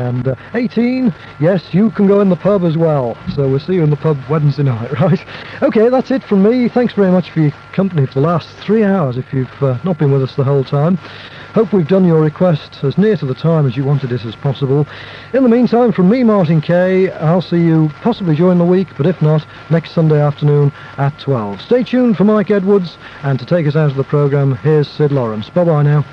And 18, yes, you can go in the pub as well. So we'll see you in the pub Wednesday night, right? Okay, that's it from me. Thanks very much for your company for the last 3 hours if you've not been with us the whole time. Hope we've done your request as near to the time as you wanted it as possible. In the meantime, from me, Martin Kay, I'll see you possibly during the week, but if not, next Sunday afternoon at 12. Stay tuned for Mike Edwards, and to take us out of the programme, here's Sid Lawrence. Bye-bye now.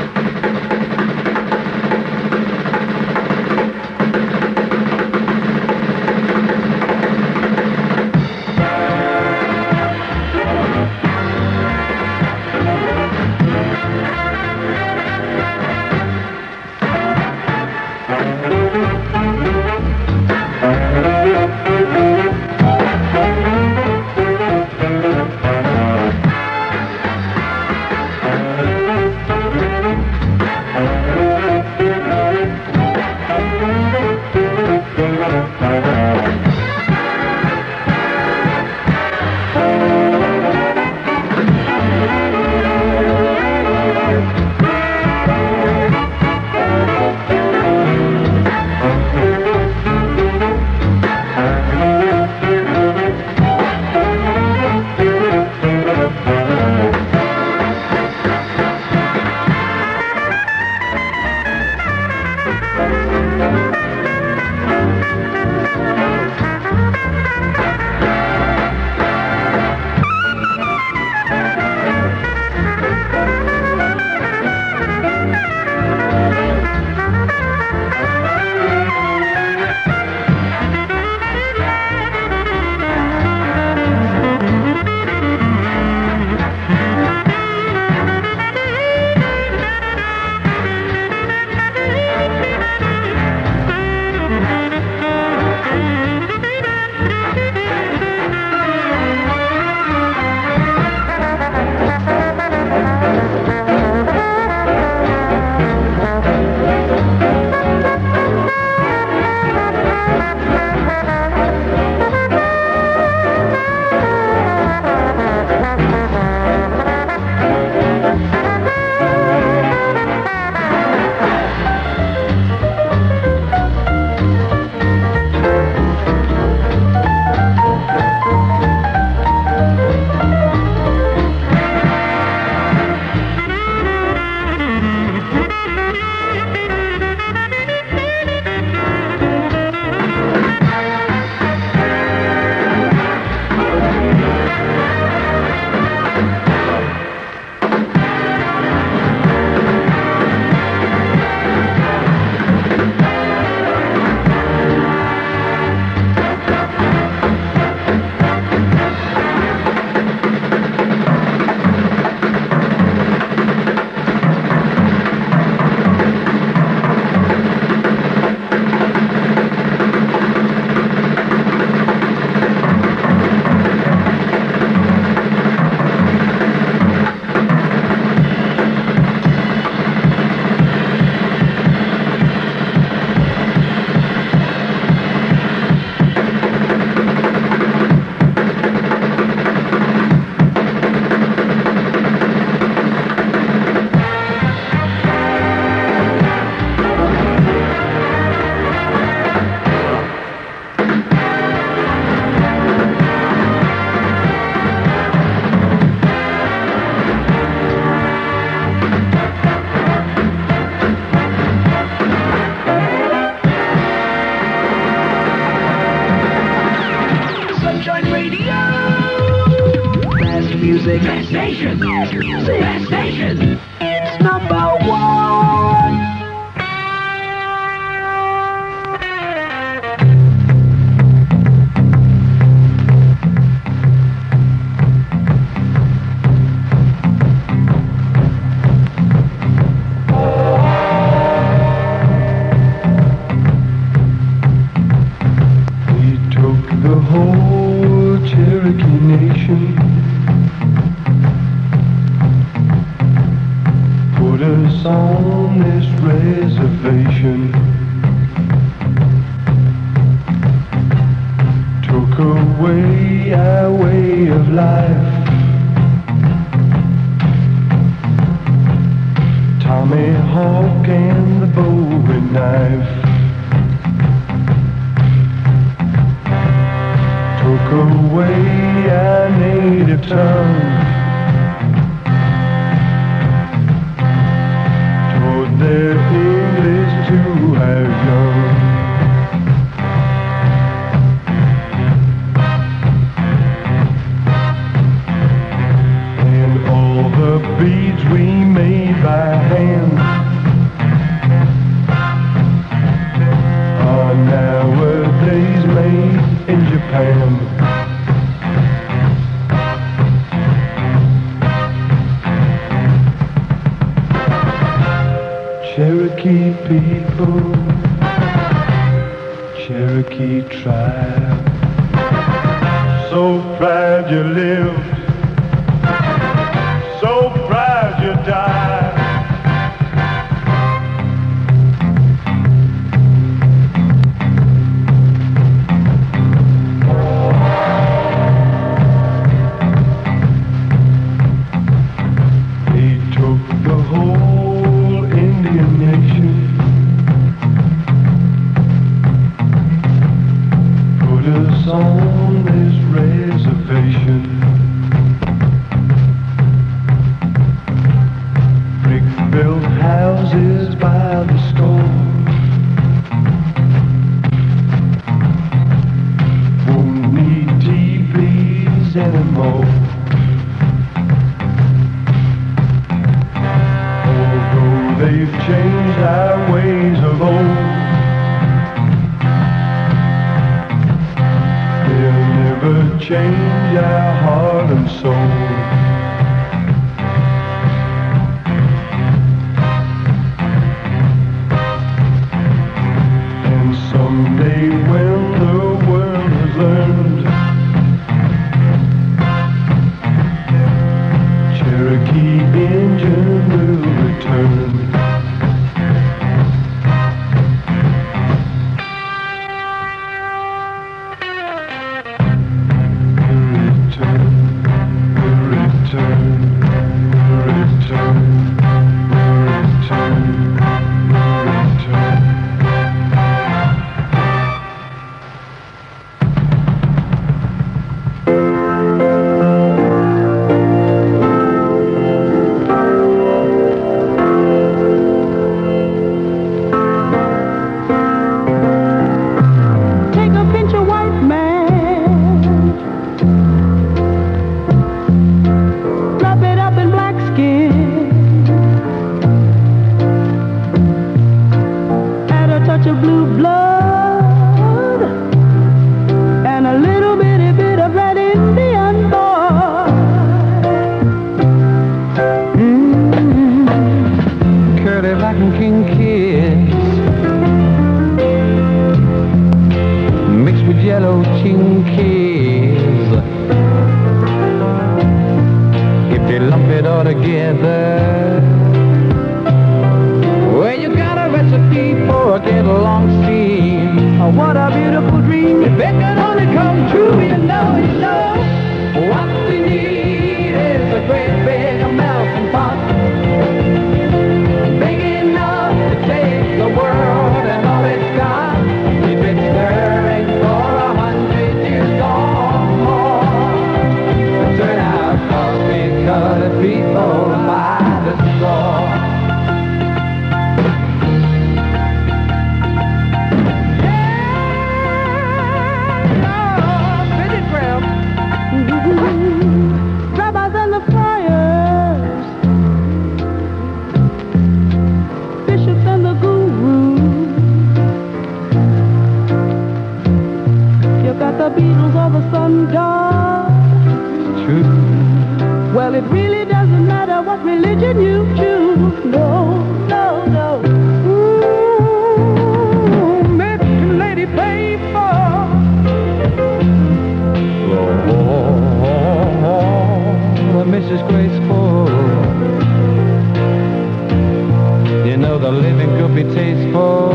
Best station. Best station. It's number one. We took the whole Cherokee Nation, put us on this reservation, took away our way of life. Tommy Hawk and the Bowie knife. away our native tongue toward their English to have young. And all the beads we made by hand are nowadays made in Japan. Cherokee people, Cherokee tribe, so proud you lived, so proud you died. They took the whole Indian nation, put us on this reservation. Brick-built houses by the score, won't need teepees anymore. Although they've changed our ways of old, they'll never change our heart and soul. And someday when the world has learned, Cherokee engine will return. Take a pinch of white man, wrap it up in black skin, add a touch of blue blood, and a little bitty bit of red Indian boy. Curly black and king kids mixed with yellow chinkies. If you lump it all together, well, you got a recipe for a get-along scene. Oh, what a beautiful dream. If it could only come true, you know, what we need is a great big melting pot, big enough to take the world and all it's got. Keep it stirring for 100 years or more. Turn out coffee-colored people by the score. Rabbis and the friars, bishops and the gurus. You got the Beatles or the sun god. True. Well, it really doesn't matter what religion you choose. No, no, no. Ooh, Mexican lady paper. Oh, Mrs. Graceful, you know the living could be tasteful.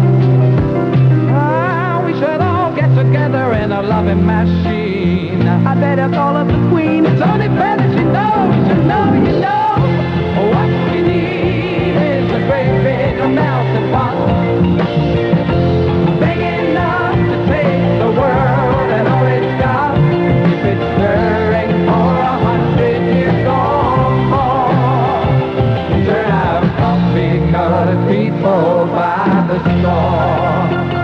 Ah, we should all get together in a loving machine. I better call up the queen. It's only fair that you know, what we need. more.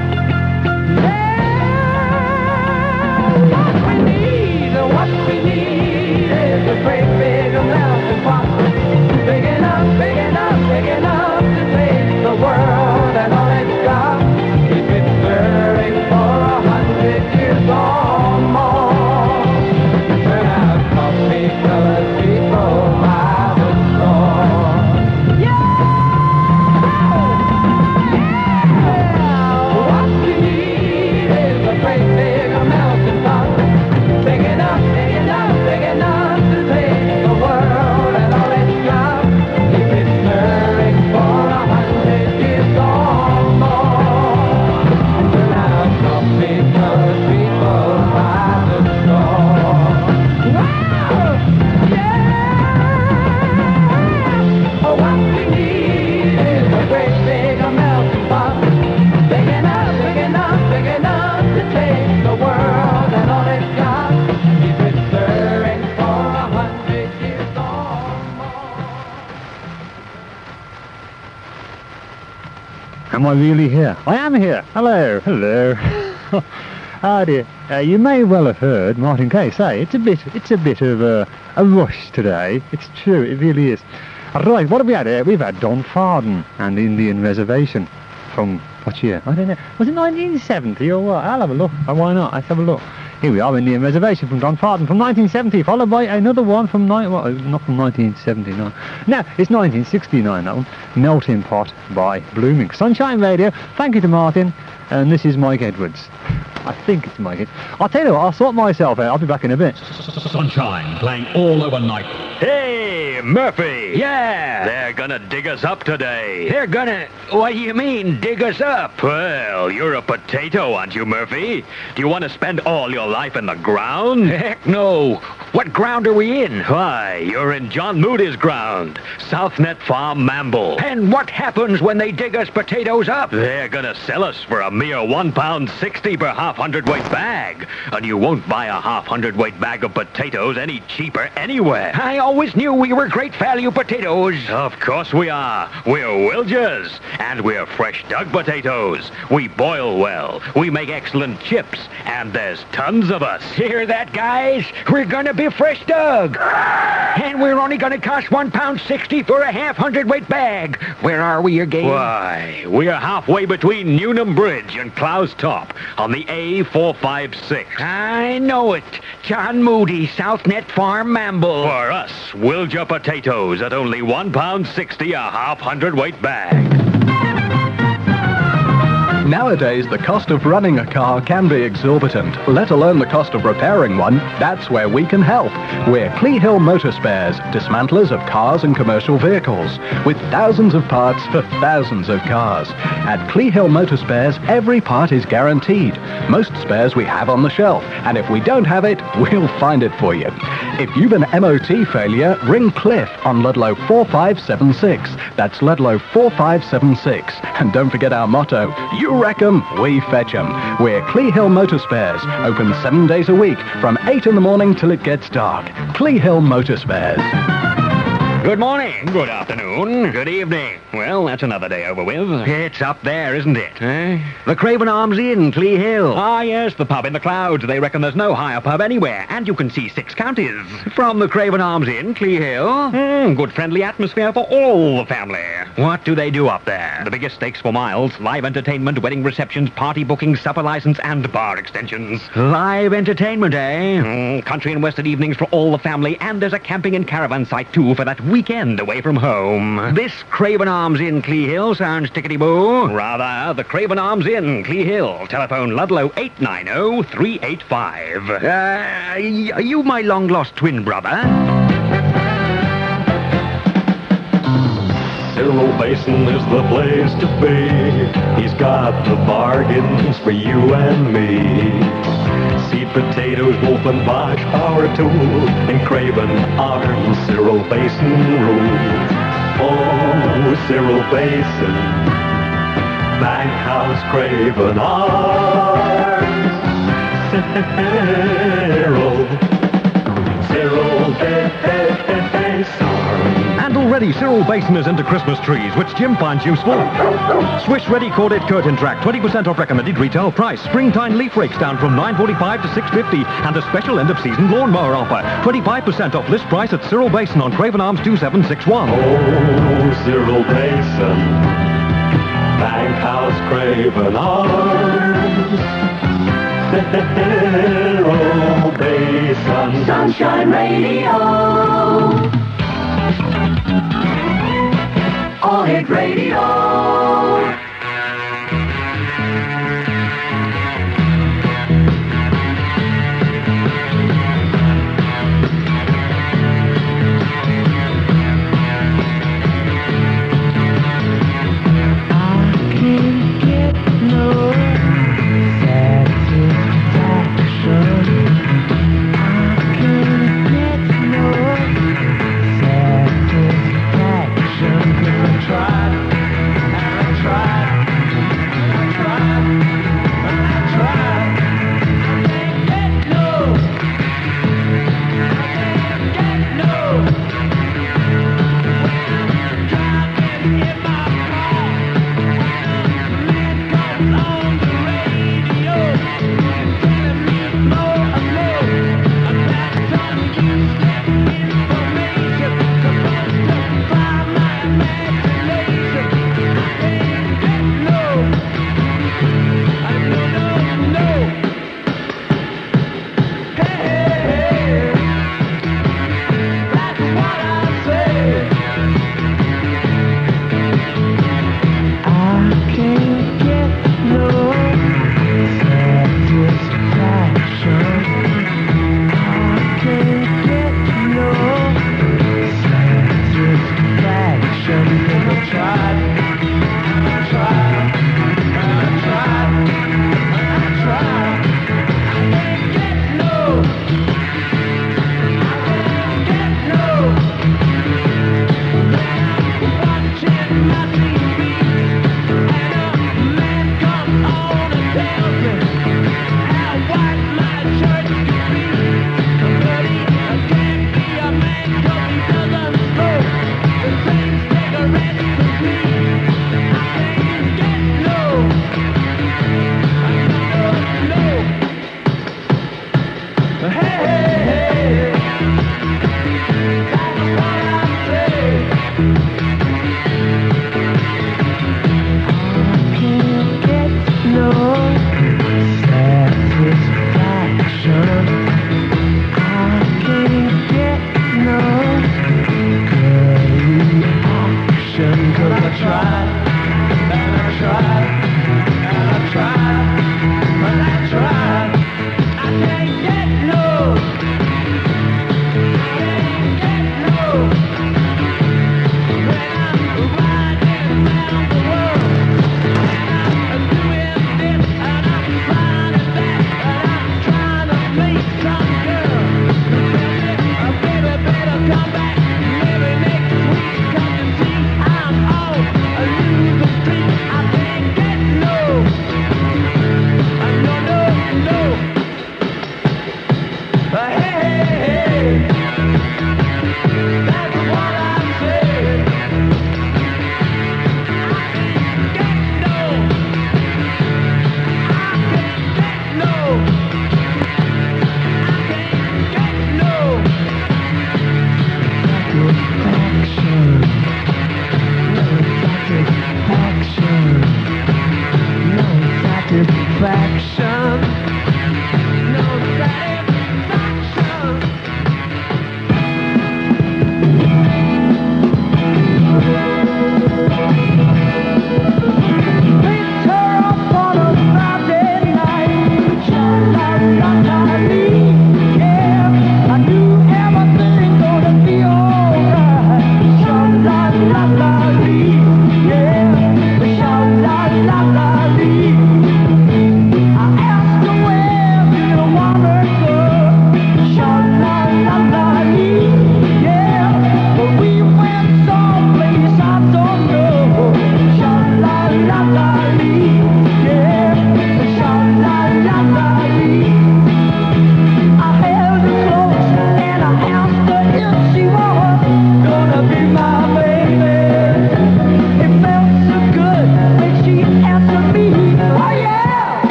Yeah, what we need is a great big melting pot. Big enough, big enough, big enough to take the world and all it's got. Keep it stirring for 100 years or more. Turn out coffee colored people by the store. Yeah! What we need is a great big melting pot. Big enough, big enough, big enough to take the world and all it's got. Keep it stirring for 100 years or more. Turn out coffee colored people by the store. Wow! Yeah! What we need is a great big melting pot. Big enough, big enough, big enough to take the world and all it's got. Keep it stirring for 100 years or more. Am I really here? I am here. Hello. Hello. Ah dear. You may well have heard Martin Kay say it's a bit of a rush today. It's true. It really is. Right. What have we had here? We've had Don Farden and Indian Reservation from what year? I don't know. Was it 1970 or what? I'll have a look. Why not? Let's have a look. Here we are, Indian Reservation from Don Farden from 1970, followed by another one from not from 1979. No, it's 1969, that one. Melting Pot by Blooming. Sunshine Radio. Thank you to Martin. And this is Mike Edwards. I think it's Mike. I'll tell you what, I'll sort myself out. I'll be back in a bit. Sunshine playing all overnight. Hey, Murphy! Yeah! They're gonna dig us up today. They're gonna... What do you mean, dig us up? Well, you're a potato, aren't you, Murphy? Do you want to spend all your life in the ground? Heck no! What ground are we in? Why, you're in John Moody's ground, Southnet Farm, Mamble. And what happens when they dig us potatoes up? They're gonna sell us for a mere £1.60 per half hundredweight bag. And you won't buy a half hundredweight bag of potatoes any cheaper anywhere. I always knew we were great value potatoes. Of course we are. We're Wilgers. And we're fresh dug potatoes. We boil well. We make excellent chips. And there's tons of us. Hear that, guys? We're gonna be fresh dug. And we're only gonna cost £1.60 for a half hundredweight bag. Where are we again? Why, we're halfway between Newnham Bridge and Clowes Top on the A456. I know it. John Moody, Southnet Farm, Mamble. For us, Wilger potatoes at only £1.60 a half hundredweight bag. Nowadays, the cost of running a car can be exorbitant, let alone the cost of repairing one. That's where we can help. We're Clee Hill Motor Spares, dismantlers of cars and commercial vehicles, with thousands of parts for thousands of cars. At Clee Hill Motor Spares, every part is guaranteed. Most spares we have on the shelf, and if we don't have it, we'll find it for you. If you've an MOT failure, ring Cliff on Ludlow 4576. That's Ludlow 4576. And don't forget our motto, you wreck 'em, we fetch 'em. We're Clee Hill Motor Spares, open 7 days a week, from 8 in the morning till it gets dark. Clee Hill Motor Spares. Good morning. Good afternoon. Good evening. Well, that's another day over with. It's up there, isn't it? Eh? The Craven Arms Inn, Clee Hill. Ah, yes, the pub in the clouds. They reckon there's no higher pub anywhere, and you can see 6 counties. From the Craven Arms Inn, Clee Hill. Good friendly atmosphere for all the family. What do they do up there? The biggest stakes for miles, live entertainment, wedding receptions, party bookings, supper license, and bar extensions. Live entertainment, eh? Country and western evenings for all the family, and there's a camping and caravan site, too, for that weekend away from home. This Craven Arms Inn, Clee Hill, sounds tickety-boo. Rather, the Craven Arms Inn, Clee Hill. Telephone Ludlow 890-385. Are you my long-lost twin brother? Cyril Basin is the place to be. He's got the bargains for you and me. Seed potatoes, Wolf and Bosch, power tool. In Craven Arms, Cyril Basin rules. Oh, Cyril Basin, Bankhouse, Craven Arms. Cyril Basin. Handle Ready Cyril Basin is into Christmas trees, which Jim finds useful. Swish Ready Corded Curtain Track, 20% off recommended retail price. Springtime leaf rakes down from $9.45 to $6.50. And a special end-of-season lawnmower offer. 25% off list price at Cyril Basin on Craven Arms 2761. Oh, Cyril Basin, Bank House Craven Arms. Cyril Basin. Sunshine Radio. All Hit Radio.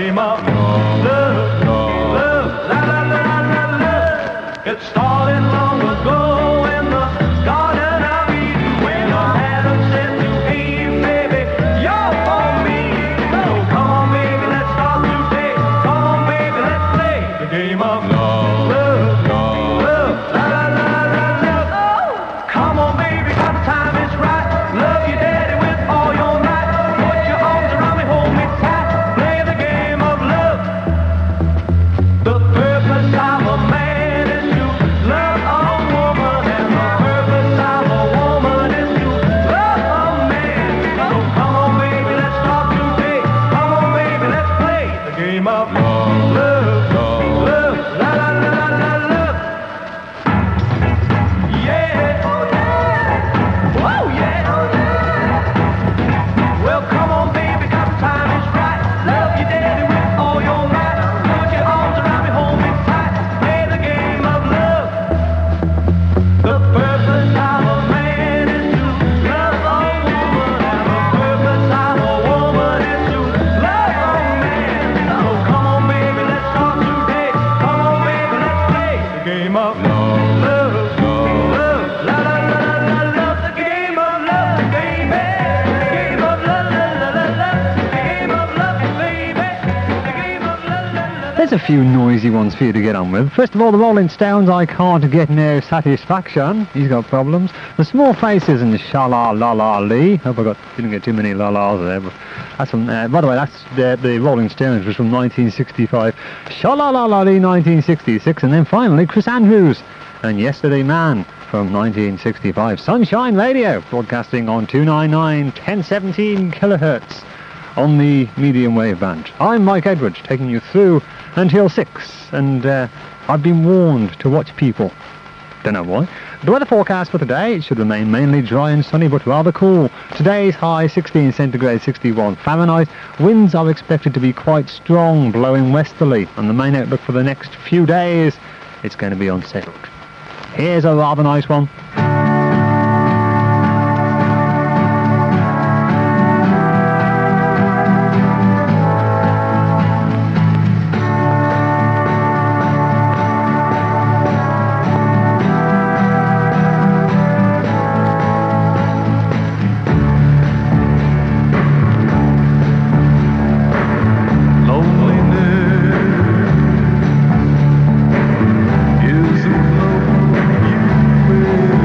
game of love, love, la la la la la. It started long ago in the Garden of Eden when Adam said to Eve, baby, you're for me. So come on, baby, let's start today. Come on, baby, let's play the game of love, love, love, la la la la la. Oh, come on, baby, the time is right. Love your daddy with all your might. Put your arms around me, hold me tight. Play the game of love. The purpose of a man is to love a woman, and the purpose of a woman is to love a man. So come on, baby, let's start today. Come on, baby, let's play the game of love, love, love, la la la la la love. Yeah, oh yeah, oh yeah, oh yeah. Well, come on, baby, 'cause the time is right. Love your daddy with all your might. Put your arms around me, hold me tight. Play the game of love. The purpose of a man is to love a woman, and the purpose of a woman is to love a man. So come on, baby, let's start today. Come on, baby, let's play the game of love, love, love, la la la la la love. The game of love, baby. The game of love, la la la la. The game of love, baby. The game of love, la la la. There's a few noisy ones for you to get on with. First of all, the Rolling Stones, I Can't Get No Satisfaction. He's got problems. The Small Faces and the Sha-La-La-La-Lee. Hope I didn't get too many la-las there. But that's from, by the way, that's the Rolling Stones was from 1965. Sha-La-La-La-Lee 1966. And then finally, Chris Andrews and Yesterday Man from 1965. Sunshine Radio, broadcasting on 299 1017 kilohertz on the medium wave band. I'm Mike Edwards, taking you through until 6, and I've been warned to watch people. Don't know why. The weather forecast for today, it should remain mainly dry and sunny but rather cool. Today's high 16 centigrade, 61 Fahrenheit. Winds are expected to be quite strong, blowing westerly, and the main outlook for the next few days, it's going to be unsettled. Here's a rather nice one. Is a blow you will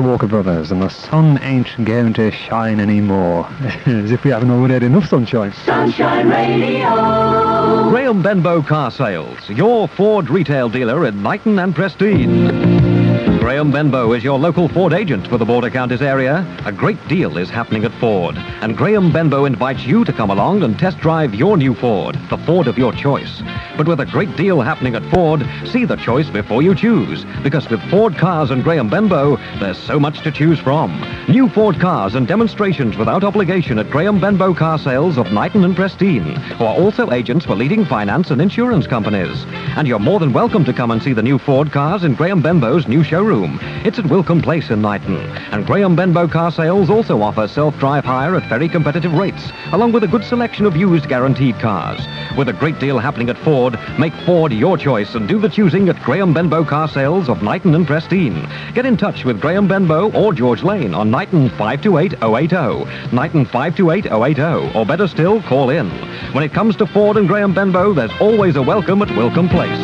the Walker Brothers, and the sun ain't going to shine anymore. As if we haven't already had enough sunshine. Sunshine Radio. Graham Benbow Car Sales, your Ford retail dealer in Knighton and Prestine. Graham Benbow is your local Ford agent for the Border Counties area. A great deal is happening at Ford, and Graham Benbow invites you to come along and test drive your new Ford, the Ford of your choice. But with a great deal happening at Ford, see the choice before you choose, because with Ford Cars and Graham Benbow, there's so much to choose from. New Ford cars and demonstrations without obligation at Graham Benbow Car Sales of Knighton and Prestine, who are also agents for leading finance and insurance companies. And you're more than welcome to come and see the new Ford cars in Graham Benbow's new showroom. It's at Wilcombe Place in Knighton. And Graham Benbow Car Sales also offers self-drive hire at very competitive rates, along with a good selection of used guaranteed cars. With a great deal happening at Ford, make Ford your choice and do the choosing at Graham Benbow Car Sales of Knighton and Prestine. Get in touch with Graham Benbow or George Lane on Knighton 528-080, Knighton 528-080, or better still, call in. When it comes to Ford and Graham Benbow, there's always a welcome at Wilcombe Place.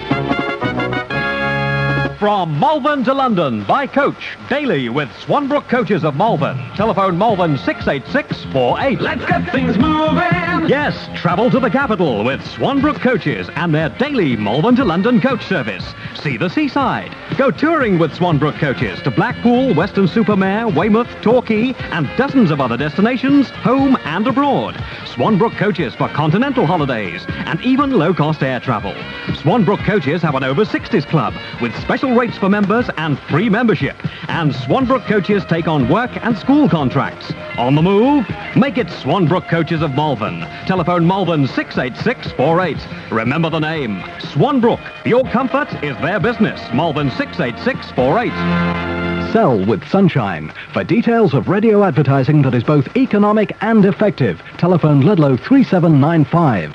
From Malvern to London by coach, daily with Swanbrook Coaches of Malvern. Telephone Malvern 68648. Let's get things moving. Yes, travel to the capital with Swanbrook Coaches and their daily Malvern to London coach service. See the seaside. Go touring with Swanbrook Coaches to Blackpool, Weston-super-Mare, Weymouth, Torquay, and dozens of other destinations, home and abroad. Swanbrook Coaches for continental holidays and even low-cost air travel. Swanbrook Coaches have an over 60s club with special rates for members and free membership. And Swanbrook Coaches take on work and school contracts. On the move? Make it Swanbrook Coaches of Malvern. Telephone Malvern 68648. Remember the name. Swanbrook. Your comfort is their business. Malvern 68648. Sell with Sunshine. For details of radio advertising that is both economic and effective, telephone Ludlow 3795.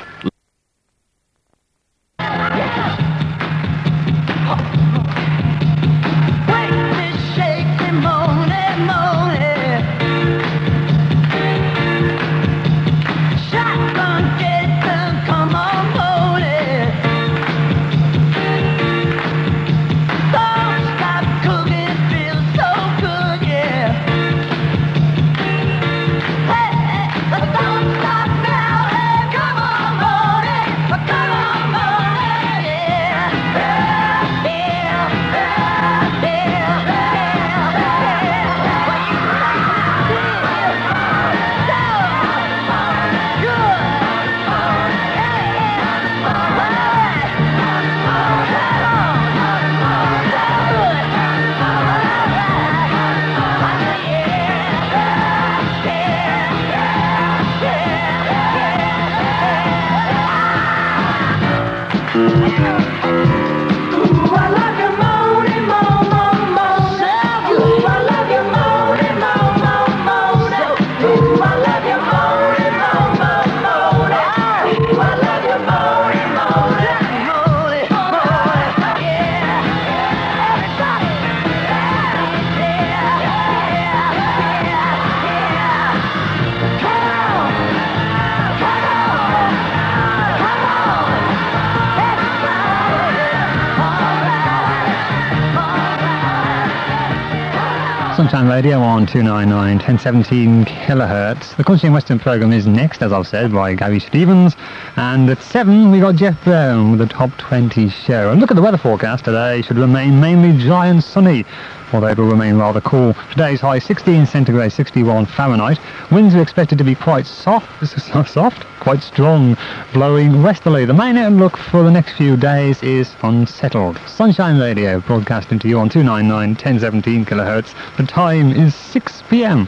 Sunshine Radio on 299 1017 kilohertz. The Country and Western programme is next, as I've said, by Gary Stevens. And at 7, we got Jeff Brown with the Top 20 show. And look at the weather forecast today. Should remain mainly dry and sunny, although it will remain rather cool. Today's high 16 centigrade, 61 Fahrenheit. Winds are expected to be quite quite strong, blowing westerly. The main outlook for the next few days is unsettled. Sunshine Radio broadcasting to you on 299 1017 kilohertz. The time is 6 p.m.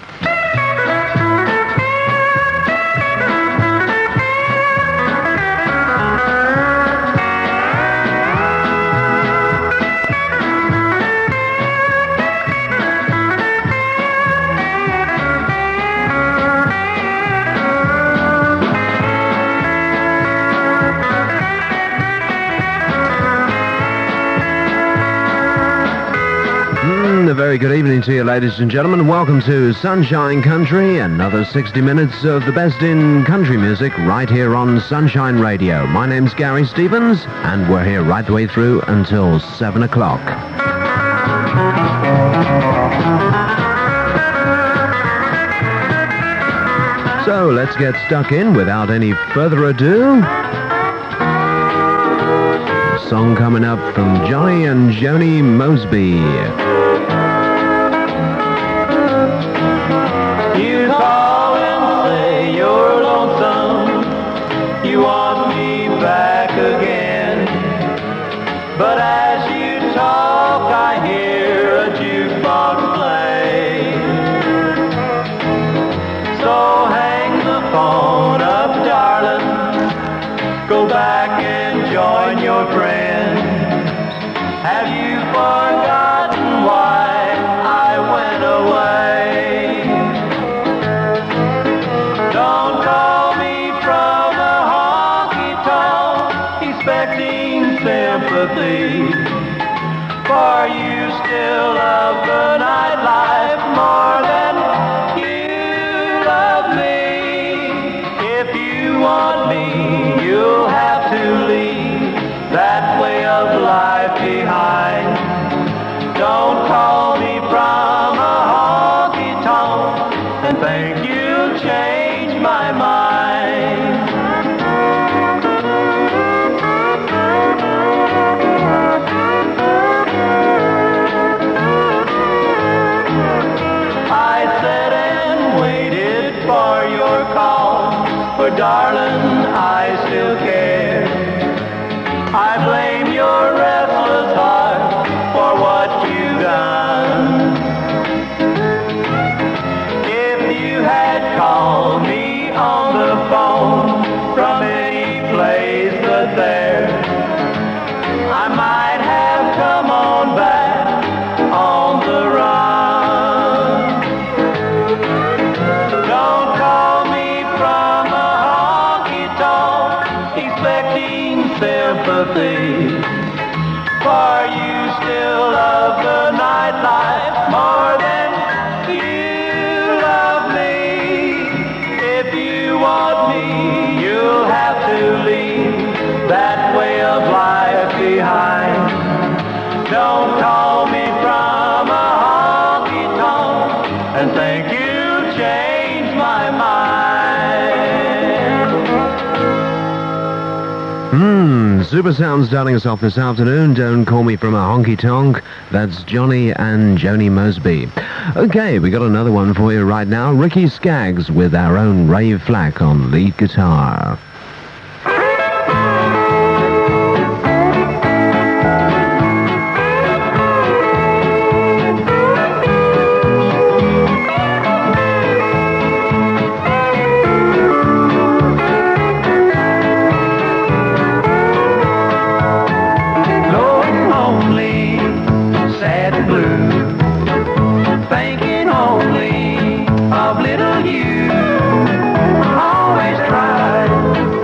A very good evening to you, ladies and gentlemen. Welcome to Sunshine Country, another 60 minutes of the best in country music right here on Sunshine Radio. My name's Gary Stevens, and we're here right the way through until 7 o'clock. So let's get stuck in without any further ado. A song coming up from Johnny and Joni Mosby. You call and say you're lonesome, you want me back again. But as you talk, I hear a jukebox play. So hang the phone up, darling, go back and join your friends. Have you forgotten why I went away? Don't call me from a honky-tonk expecting sympathy, for you still love the nightlife more than you love me. If you want me, you'll have to leave that way of life behind. Don't call me from a honky-tonk and think you'll change my mind. I sat and waited for your call, but darling, I still care. I blame your restless heart for what you've done. If you had called me on the phone from any place but there, I might have come on back on the run. Don't call me from a honky-tonk expecting sympathy, for you still love the nightlife more than you love me. If you want me, you'll have to leave that way of life behind. Don't call me from a honky-tonk and think you'll change my mind. Super Sound starting us off this afternoon. Don't call me from a honky-tonk. That's Johnny and Joni Mosby. Okay, we got another one for you right now. Ricky Skaggs with our own Ray Flack on lead guitar. Thinking only of little you. Always tried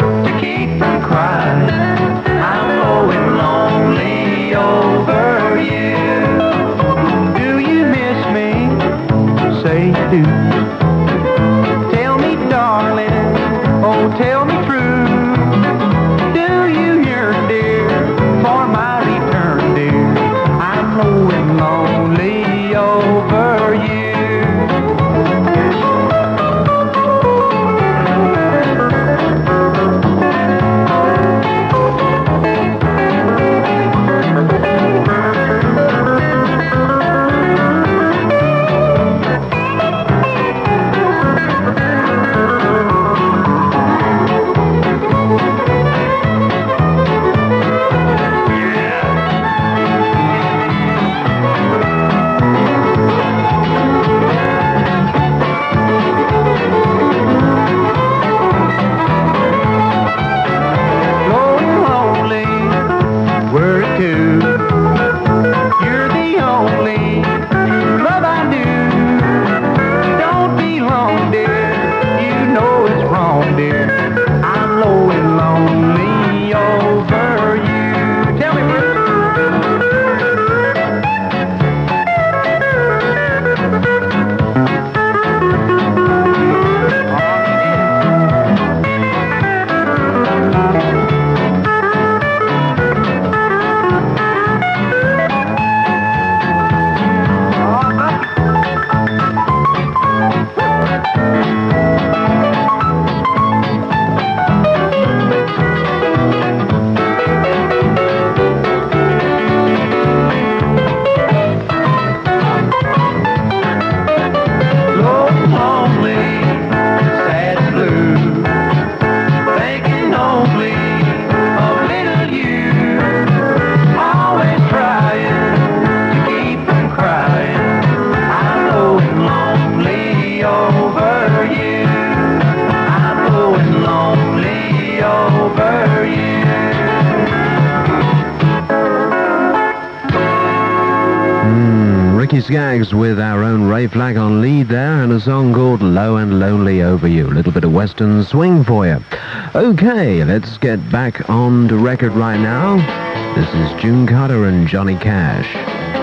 Ricky Skaggs with our own Ray Flagg on lead there, and a song called Low and Lonely Over You. A little bit of western swing for you. Okay, let's get back on the record right now. This is June Carter and Johnny Cash.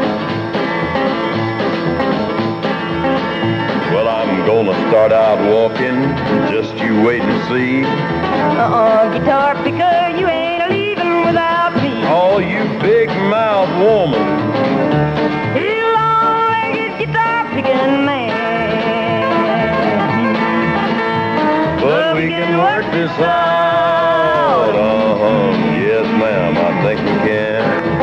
Well, I'm gonna start out walking, just you wait and see. Guitar picker, you ain't leaving without me. Oh, you big mouth woman. You long-legged guitar picking man. But we can work this out. Yes, ma'am, I think we can.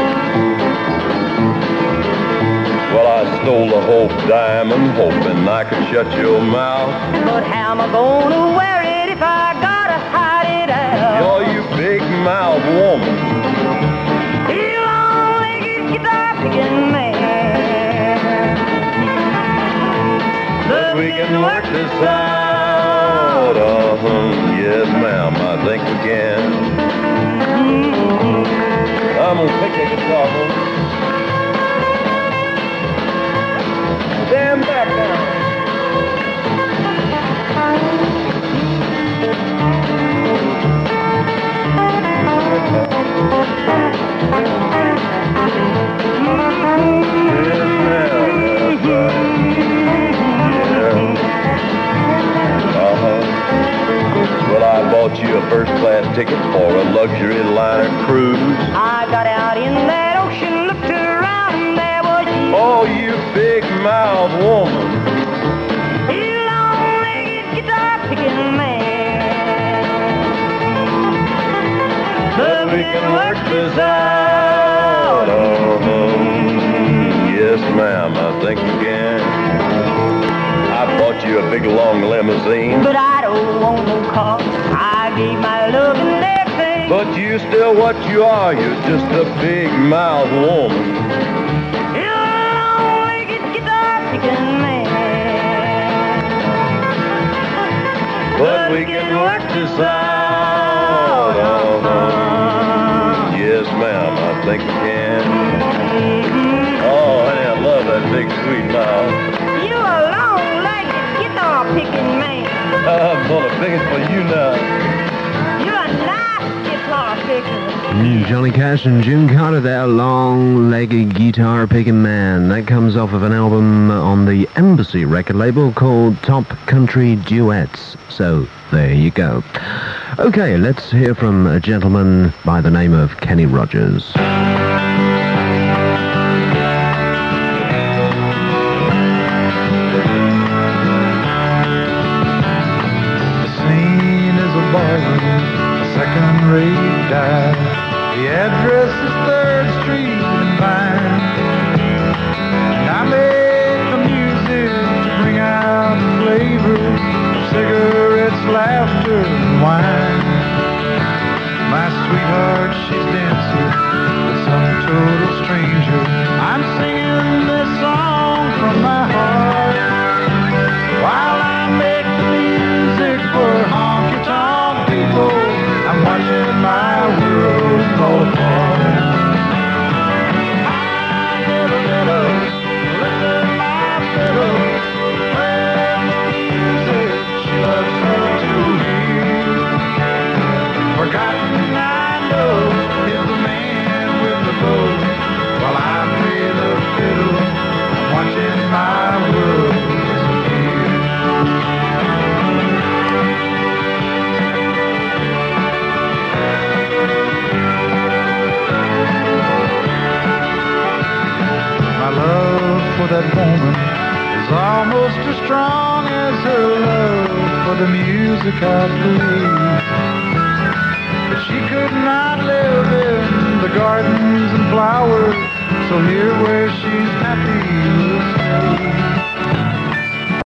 Well, I stole the Hope Diamond, hoping I could shut your mouth. But how am I gonna wear it if I gotta hide it out? Oh, you big mouth woman. You long-legged guitar picking man. But we can work this out. Yes, ma'am, I think we can. I'm gonna pick that guitar, huh? Stand back now. Well, I bought you a first-class ticket for a luxury liner cruise. I got out in that ocean, looked around, and there was you. Oh, you big mouth woman. You long-legged guitar picking man. But we can work this out. Yes, ma'am, I think we can. I bought you a big long limousine. But I don't want no car. I gave my love and everything. But you still what you are, you're just a big mouth woman. You long-legged guitar picking man. But we can work this out. Yes, ma'am, I think we can. Oh, honey, I love that big sweet mouth. You a long-legged guitar picking man. I'm gonna pick it for you now. You're a nice guitar picker. Johnny Cash and June Carter there, long-legged guitar-picking man. That comes off of an album on the Embassy record label called Top Country Duets. So, there you go. Okay, let's hear from a gentleman by the name of Kenny Rogers. Second-rate dive. The address is 3rd Street and Vine. And I make the music to bring out the flavor of cigarettes, laughter, and wine. My sweetheart, she's dancing with some total stranger. I'm singing this song from my heart while I make the music for honky-tonk people. I'm watching my world fall apart. I little, listen my fiddle, play the music she loves her to hear. Forgotten I know is the man with the bow, while I play the fiddle, I'm watching my world disappear. My love for that woman is almost as strong as her love for the music I play. But she could not live in the gardens and flowers, so here where she's happy will stay.